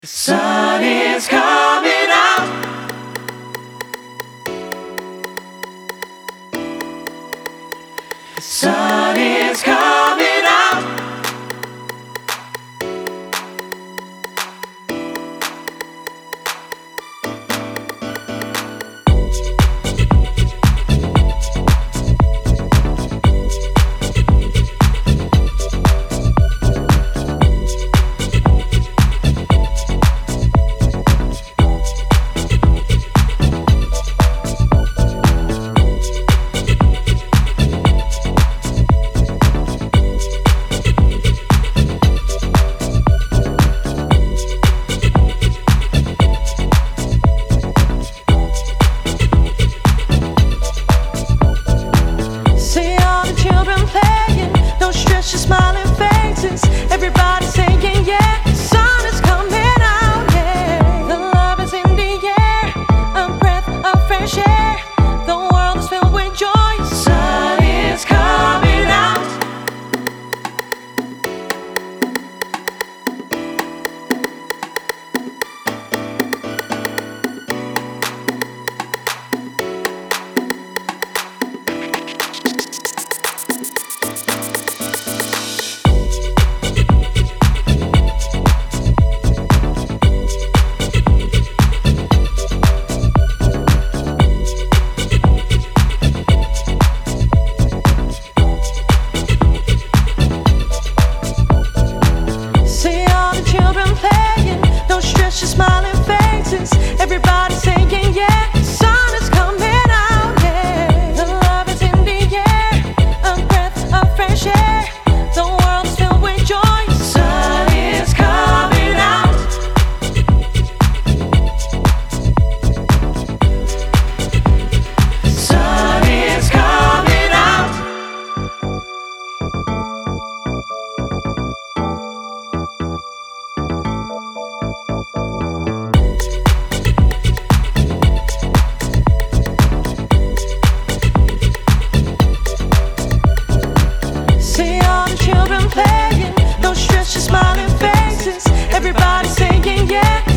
The sun is coming out. The sun is coming out. Just smiling faces, everybody saying yeah. The sun is coming out, yeah. The love is in the air, a breath of fresh air. The world is filled with joy. The sun is coming out. Just smiling faces, everybody saying yeah. The sun is coming out, yeah. The love is in the air, a breath of fresh air. The world is filled with joy. The sun is coming out. The sun is coming out. Children playing, no stress, just smiling faces. Everybody saying yeah.